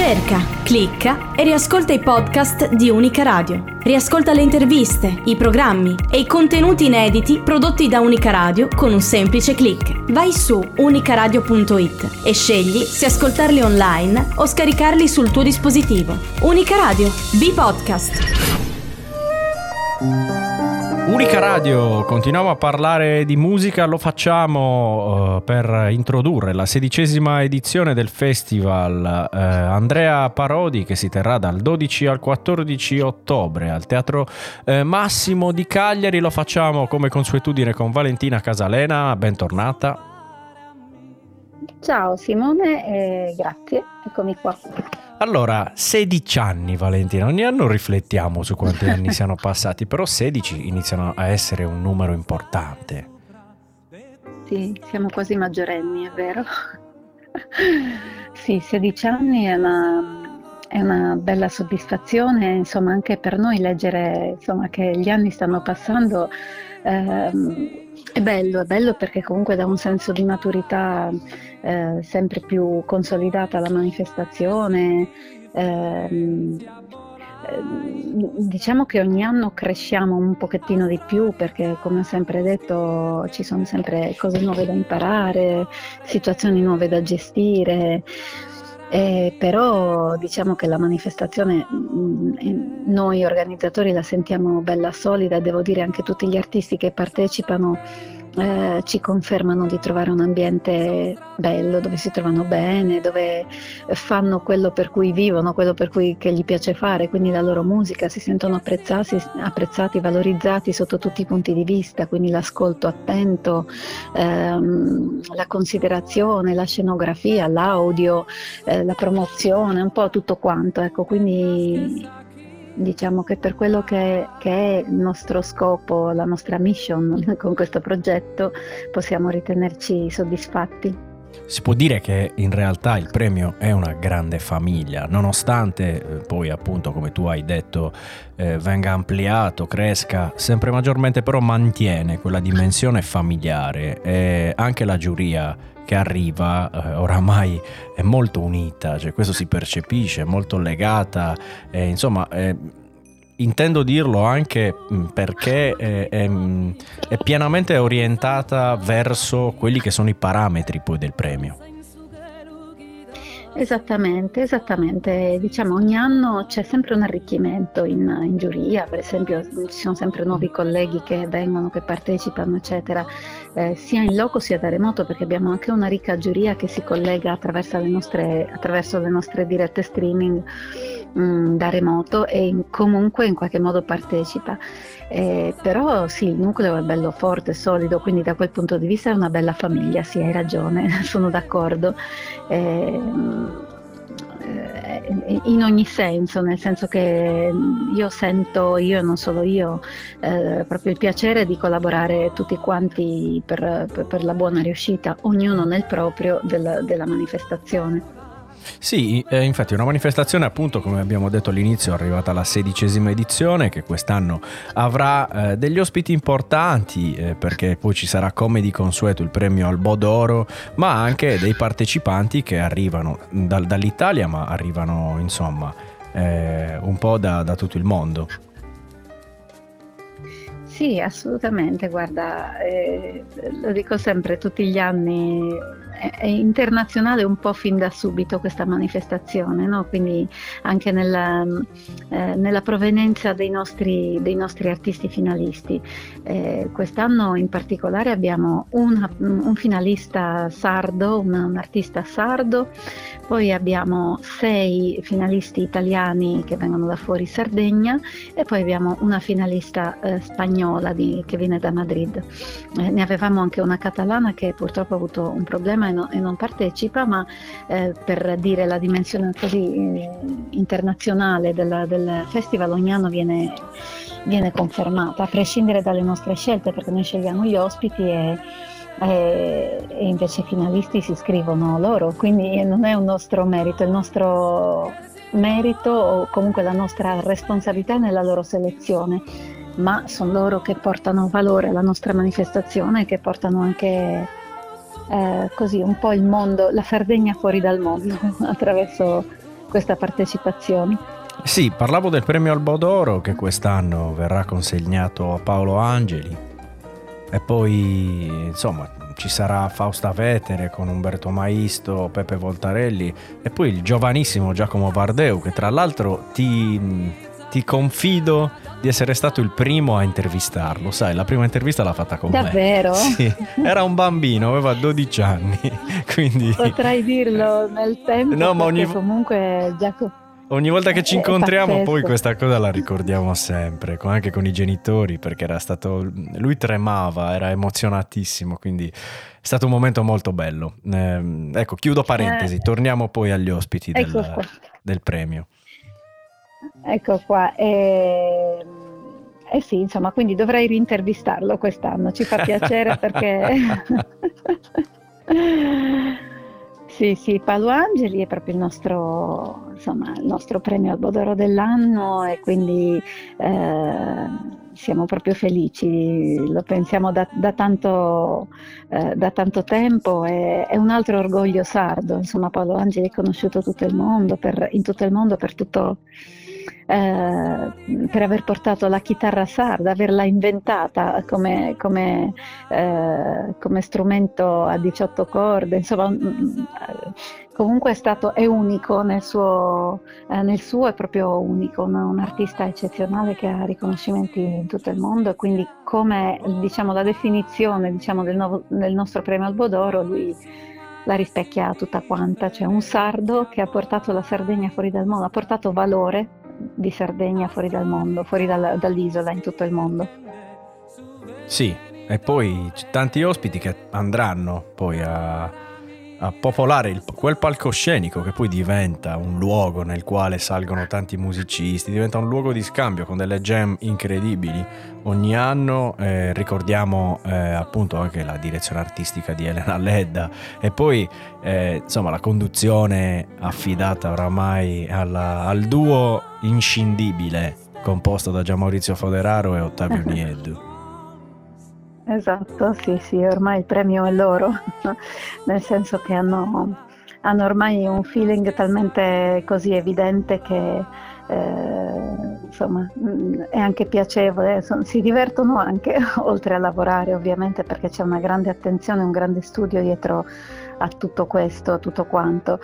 Cerca, clicca e riascolta i podcast di Unica Radio. Riascolta le interviste, i programmi e i contenuti inediti prodotti da Unica Radio con un semplice click. Vai su unicaradio.it e scegli se ascoltarli online o scaricarli sul tuo dispositivo. Unica Radio, B-Podcast. Unica Radio, continuiamo a parlare di musica, lo facciamo per introdurre la 16ª edizione del festival Andrea Parodi, che si terrà dal 12 al 14 ottobre al Teatro Massimo di Cagliari. Lo facciamo come consuetudine con Valentina Casalena, bentornata. Ciao Simone, grazie, eccomi qua. Allora, 16 anni Valentina, ogni anno riflettiamo su quanti anni siano passati, però 16 iniziano a essere un numero importante. Sì, siamo quasi maggiorenni, è vero? Sì, 16 anni è una bella soddisfazione, insomma, anche per noi leggere, insomma, che gli anni stanno passando. È bello perché comunque dà un senso di maturità sempre più consolidata alla manifestazione. Diciamo che ogni anno cresciamo un pochettino di più perché, come ho sempre detto, ci sono sempre cose nuove da imparare, situazioni nuove da gestire. Però diciamo che la manifestazione noi organizzatori la sentiamo bella solida, e devo dire anche tutti gli artisti che partecipano ci confermano di trovare un ambiente bello, dove si trovano bene, dove fanno quello per cui vivono, quello per cui che gli piace fare, quindi la loro musica, si sentono apprezzati, valorizzati sotto tutti i punti di vista, quindi l'ascolto attento, la considerazione, la scenografia, l'audio, la promozione, un po' tutto quanto, ecco, quindi diciamo che per quello che è il nostro scopo, la nostra mission con questo progetto, possiamo ritenerci soddisfatti. Si può dire che in realtà il premio è una grande famiglia, nonostante poi appunto, come tu hai detto, venga ampliato, cresca sempre maggiormente, però mantiene quella dimensione familiare, e anche la giuria che arriva oramai è molto unita, cioè questo si percepisce, è molto legata, insomma intendo dirlo anche perché è pienamente orientata verso quelli che sono i parametri poi del premio. Esattamente, diciamo ogni anno c'è sempre un arricchimento in giuria, per esempio ci sono sempre nuovi colleghi che vengono, che partecipano eccetera, sia in loco sia da remoto, perché abbiamo anche una ricca giuria che si collega attraverso le nostre dirette streaming da remoto e comunque in qualche modo partecipa. Però sì, il nucleo è bello forte, solido, quindi da quel punto di vista è una bella famiglia, sì, hai ragione, sono d'accordo. In ogni senso, nel senso che io sento, io e non solo io, proprio il piacere di collaborare tutti quanti per la buona riuscita, ognuno nel proprio della manifestazione. Sì, infatti è una manifestazione, appunto, come abbiamo detto all'inizio, è arrivata alla 16ª edizione, che quest'anno avrà degli ospiti importanti, perché poi ci sarà, come di consueto, il premio Albo d'Oro, ma anche dei partecipanti che arrivano dall'Italia, ma arrivano insomma un po' da tutto il mondo. Sì, assolutamente, guarda, lo dico sempre, tutti gli anni, è internazionale un po' fin da subito questa manifestazione, no? Quindi anche nella provenienza dei nostri artisti finalisti. Quest'anno in particolare abbiamo un finalista sardo, un artista sardo, poi abbiamo 6 finalisti italiani che vengono da fuori Sardegna e poi abbiamo una finalista spagnola che viene da Madrid. Ne avevamo anche una catalana che purtroppo ha avuto un problema e non partecipa, ma per dire la dimensione così internazionale del festival, ogni anno viene confermata, a prescindere dalle nostre scelte, perché noi scegliamo gli ospiti e invece i finalisti si iscrivono loro, quindi non è un nostro merito, è il nostro merito o comunque la nostra responsabilità nella loro selezione, ma sono loro che portano valore alla nostra manifestazione, che portano anche così un po' il mondo, la Sardegna fuori dal mondo attraverso questa partecipazione. Sì, parlavo del premio Albo d'Oro che quest'anno verrà consegnato a Paolo Angeli e poi insomma ci sarà Fausta Vetere con Umberto Maisto, Pepe Voltarelli e poi il giovanissimo Giacomo Vardeu, che tra l'altro ti confido di essere stato il primo a intervistarlo. Sai, la prima intervista l'ha fatta con Davvero? me. Sì, era un bambino, aveva 12 anni, quindi... Potrai dirlo nel tempo, no, ma comunque Giacomo... Ogni volta che ci incontriamo pazzesco. poi questa cosa la ricordiamo sempre, anche con i genitori, perché era stato, lui tremava, era emozionatissimo, quindi è stato un momento molto bello. Ecco, chiudo parentesi, torniamo poi agli ospiti del premio. Ecco qua, sì, insomma, quindi dovrei rintervistarlo quest'anno, ci fa piacere perché... Sì, Paolo Angeli è proprio il nostro premio Albo d'Oro dell'anno e quindi siamo proprio felici, lo pensiamo da tanto tempo, è un altro orgoglio sardo. Insomma, Paolo Angeli è conosciuto in tutto il mondo per aver portato la chitarra sarda, averla inventata come strumento a 18 corde, insomma comunque è unico nel suo è proprio unico, un artista eccezionale che ha riconoscimenti in tutto il mondo e quindi come la definizione del nostro premio Albo d'Oro lui la rispecchia tutta quanta, cioè un sardo che ha portato la Sardegna fuori dal mondo, ha portato valore di Sardegna fuori dal mondo, fuori dall'isola in tutto il mondo. Sì, e poi tanti ospiti che andranno poi a popolare quel palcoscenico che poi diventa un luogo nel quale salgono tanti musicisti, diventa un luogo di scambio con delle jam incredibili ogni anno. Ricordiamo appunto anche la direzione artistica di Elena Ledda e poi insomma la conduzione affidata oramai al duo inscindibile composto da Gianmaurizio Foderaro e Ottavio Nieddu. Esatto, sì, ormai il premio è loro, nel senso che hanno ormai un feeling talmente così evidente che insomma è anche piacevole, si divertono anche, oltre a lavorare ovviamente, perché c'è una grande attenzione, un grande studio dietro a tutto questo, tutto quanto.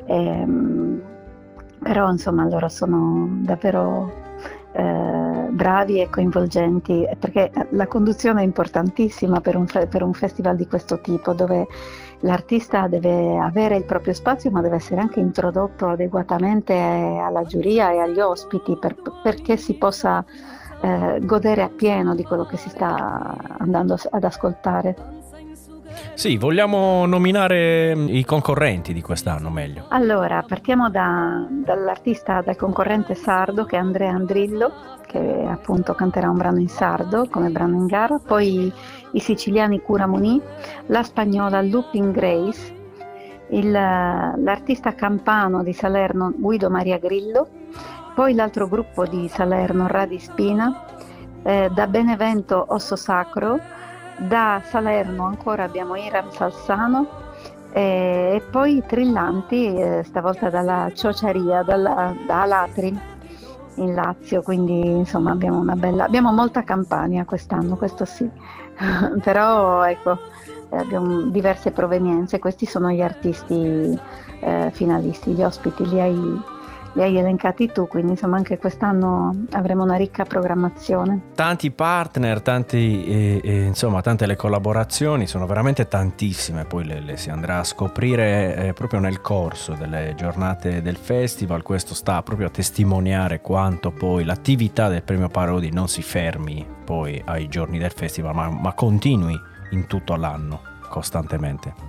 Però insomma loro sono davvero bravi e coinvolgenti, perché la conduzione è importantissima per un festival di questo tipo, dove l'artista deve avere il proprio spazio ma deve essere anche introdotto adeguatamente alla giuria e agli ospiti perché si possa godere appieno di quello che si sta andando ad ascoltare. Sì, vogliamo nominare i concorrenti di quest'anno meglio. Allora, partiamo dal concorrente sardo, che è Andrea Andrillo, che appunto canterà un brano in sardo come brano in gara, poi i siciliani Cura Muní, la spagnola Looping Grace, l'artista campano di Salerno Guido Maria Grillo, poi l'altro gruppo di Salerno Radi Spina, da Benevento Osso Sacro, da Salerno ancora abbiamo Iram Salsano e poi trillanti stavolta dalla Ciociaria, da Alatri in Lazio, quindi insomma abbiamo molta Campania quest'anno, questo sì. Però ecco, abbiamo diverse provenienze, questi sono gli artisti finalisti, gli ospiti li hai elencati tu, quindi insomma anche quest'anno avremo una ricca programmazione. Tanti partner, insomma tante le collaborazioni, sono veramente tantissime, poi le si andrà a scoprire proprio nel corso delle giornate del festival. Questo sta proprio a testimoniare quanto poi l'attività del Premio Parodi non si fermi poi ai giorni del festival, ma continui in tutto l'anno, costantemente.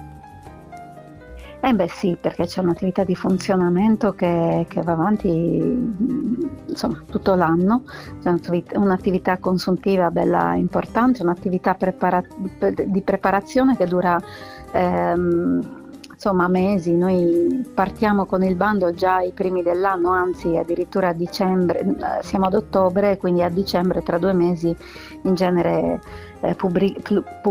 Beh sì, perché c'è un'attività di funzionamento che va avanti insomma tutto l'anno, c'è un'attività consuntiva bella importante, un'attività di preparazione che dura insomma mesi. Noi partiamo con il bando già ai primi dell'anno, anzi addirittura a dicembre, siamo ad ottobre, quindi a dicembre, tra 2 mesi in genere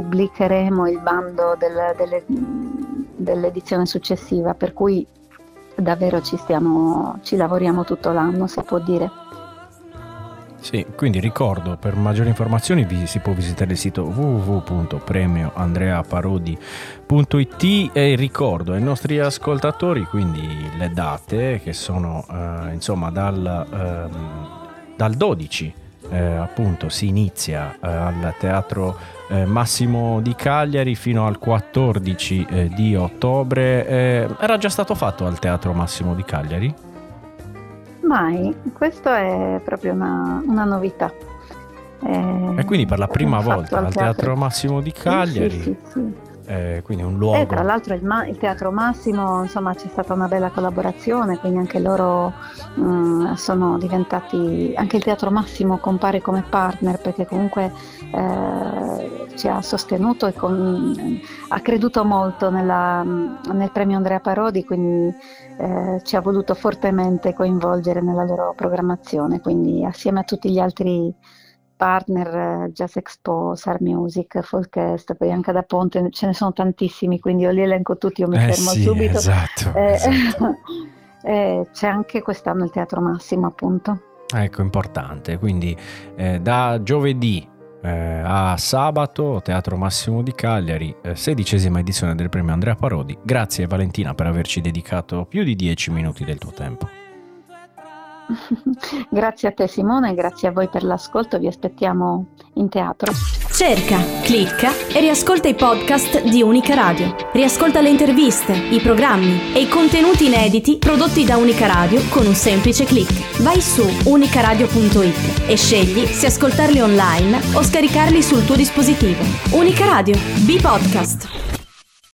pubblicheremo il bando dell'edizione successiva, per cui davvero ci lavoriamo tutto l'anno, si può dire. Sì, quindi ricordo, per maggiori informazioni si può visitare il sito www.premioandreaparodi.it e ricordo ai nostri ascoltatori quindi le date che sono insomma dal 12 appunto si inizia al Teatro Massimo di Cagliari fino al 14 di ottobre. Era già stato fatto al Teatro Massimo di Cagliari? Mai, questo è proprio una novità. E quindi per la prima volta al Teatro Massimo di Cagliari. Sì. Quindi un luogo. Tra l'altro il Teatro Massimo, insomma, c'è stata una bella collaborazione, quindi anche loro sono diventati, anche il Teatro Massimo compare come partner, perché comunque ci ha sostenuto e ha creduto molto nel premio Andrea Parodi, quindi ci ha voluto fortemente coinvolgere nella loro programmazione, quindi assieme a tutti gli altri partner, Jazz Expo, Sar Music, Folkest, poi anche da Ponte, ce ne sono tantissimi, quindi io li elenco tutti, io mi fermo subito. Esatto. C'è anche quest'anno il Teatro Massimo, appunto. Ecco, importante, quindi da giovedì a sabato, Teatro Massimo di Cagliari, 16ª edizione del premio Andrea Parodi. Grazie Valentina per averci dedicato più di 10 minuti del tuo tempo. Grazie a te Simone, grazie a voi per l'ascolto, vi aspettiamo in teatro. Cerca, clicca e riascolta i podcast di Unica Radio. Riascolta le interviste, i programmi e i contenuti inediti prodotti da Unica Radio con un semplice click. Vai su unicaradio.it e scegli se ascoltarli online o scaricarli sul tuo dispositivo. Unica Radio, B-Podcast.